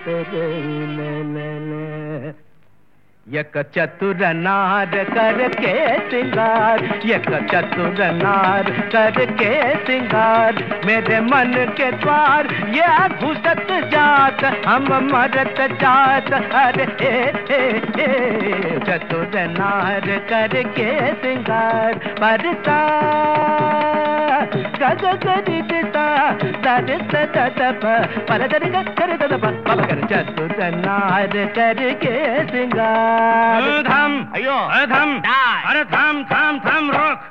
एक चतुर नार करके सिंगार, एक चतुर नार करके सिंगार, मेरे मन के द्वार ये घुसत जात, हम मरत जात। अरे चतुर नार करके सिंगार, परता गग गरि दिता दरित ददप पर दरि कर ददप बाबा कर। चतुर नार करके सिंगार। थम, अयो थम, अरे थम थम थम रोक।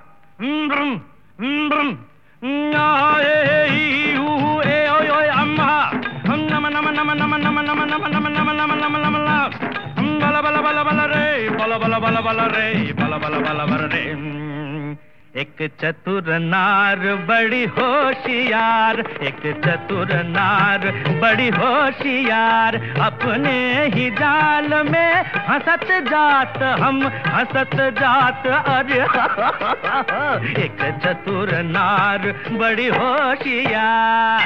अम्मा नम नम नम नम नम नम नम नम नम नम नम नम बला बला बला बला रे, बला बला बला बला रे, बला बला बला बला रे। एक चतुर नार बड़ी होशियार, एक चतुर नार बड़ी होशियार, अपने ही जाल में हंसत जात, हम हंसत जात। अरे एक चतुर नार बड़ी होशियार।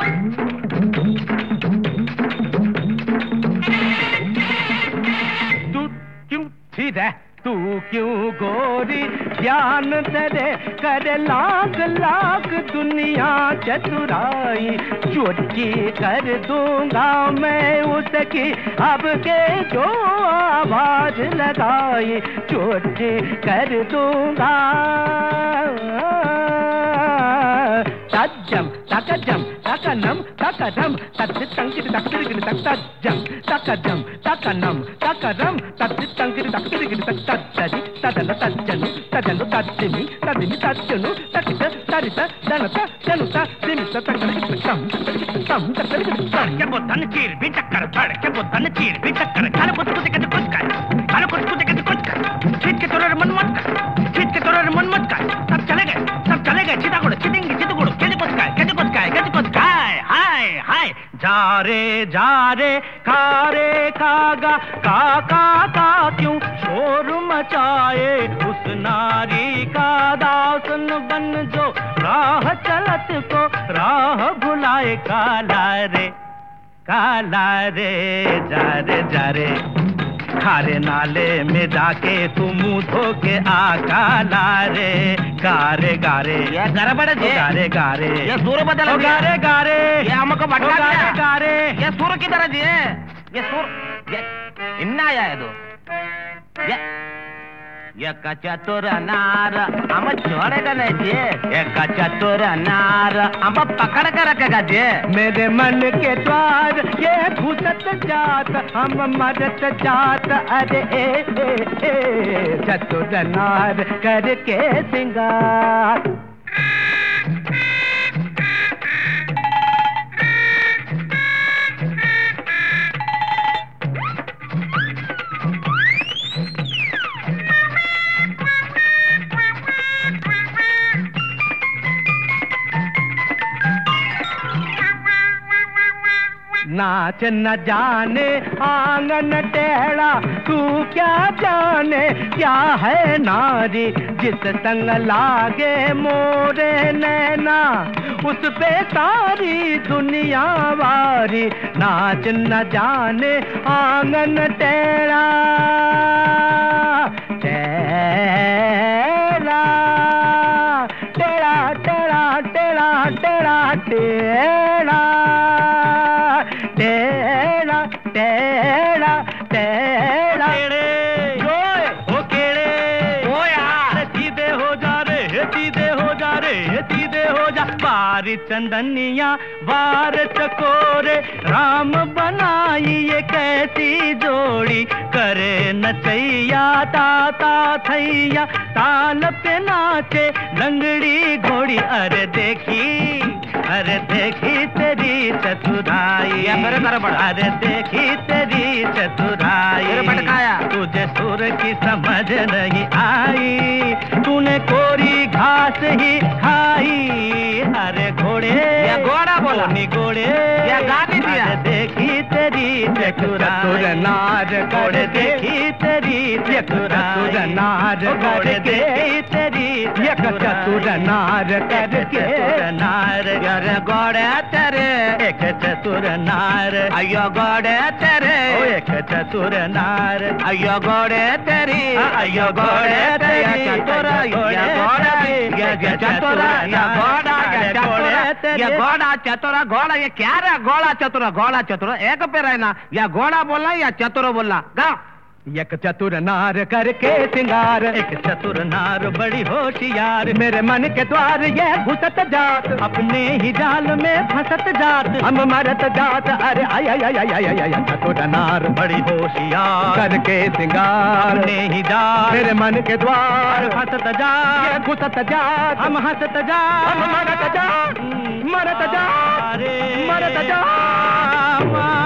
तू क्यों ठीक है, तू क्यों गोरी ध्यान तेरे कर लाख लाख दुनिया चतुराई, चोरी कर दूंगा मैं उसकी अब के जो आवाज लगाई, चोरी कर दूंगा। तज्जम तकजम तकनम तकदम तत्तंकिर तक्तिरिगिर तत्तज्जम तकजम तकनम तकदम तत्तंकिर तक्तिरिगिर तत्तज्जि तदन तज्जनु तदनु तज्जिमि तदिमि तज्जनु ततित तरित दनत जनुत दिमित तकरिगिर तम तम तकरिगिर तम। क्या बोतन चीर भी चक्कर पड़, क्या बोतन चीर भी चक्कर, खाने कुछ कुछ कहते कुछ कर, खाने कुछ कुछ कहते कुछ कर, छीट के तोरे मन मत कर, छीट के तोरे मन मत कर। सब चले गए चितागुड़ चितिंगी चितगुड़ कहते कुछ काय हाय हाय। जा रे खागा का क्यों शोर मचाए, उस नारी का दासन बन जो राह चलत को राह भुलाए। काला रे जा रे खारे नाले में जाके तू मुंह धो के आ। काला रे गारे ये गरे बड़े जे गारे ये सूर बदल गारे ये हमको बटका गारे ये सूर की तरह जी ये सूर ये इन्ना आया है तो ये चतुर नार हम छोड़ेगा नहीं जी, एक चतुर नार हम पकड़ कर रखेगा जी। मेरे मन के द्वार ये घुसत जात, हम मरत जात। अरे चतुर नार करके सिंगार। नाच न जाने आंगन टेढ़ा, तू क्या जाने क्या है नारी, जिस संग लागे मोरे नैना उस पे सारी दुनिया वारी। नाच न जाने आंगन टेढ़ा टेढ़ा टेढ़ा टेढ़ा टेढ़ा टेढ़ा टेढ़ा टेढ़ा टेढ़ा टेढ़ा ओ केड़े ओ यार सीधे हो जा रे, सीधे हो जा रे, सीधे हो जा। बारी चंदनिया बार चकोरे राम बनाई ये कैसी जोड़ी, करे नचैया ताता थैया ताल पे नाचे लंगड़ी घोड़ी। अरे देखी तेरी चतुराई, अरे देखी तेरी चतुराई, तुझे सुर की समझ नहीं आई, तूने कोरी घास ही खाई। अरे घोड़ा बोला नी घोड़े या गाने दिया। देखी तेरी चतुर नार घोड़े, देखी तेरी चतुर नार घोड़े, देखी तेरी चतुर नार करके नार घोड़े तेरे एक चतुर नार अयो गोड़े तेरे एक चतुर नार अयो गोड़े तेरी अयो गोड़े तेरी चतुर ये गोड़ा ये चतुर ये गोड़ा ये गोड़ा चतुर गोड़ा ये क्या रे गोड़ा चतुर एक पे रहना या घोड़ा बोलना या चतुर बोलना गा एक चतुर नार करके सिंगार एक चतुर नार बड़ी होशियार मेरे मन के द्वार ये घुसत जात अपने ही जाल में फंसत जात हम मरत जात अरे आय आय आय आय आय आय चतुर नार बड़ी होशियार करके सिंगार अपने ही जाल मेरे मन के द्वार फंसत जात ये घुसत जात हम हंसत जात हम मरत जात मरत जात मरत जात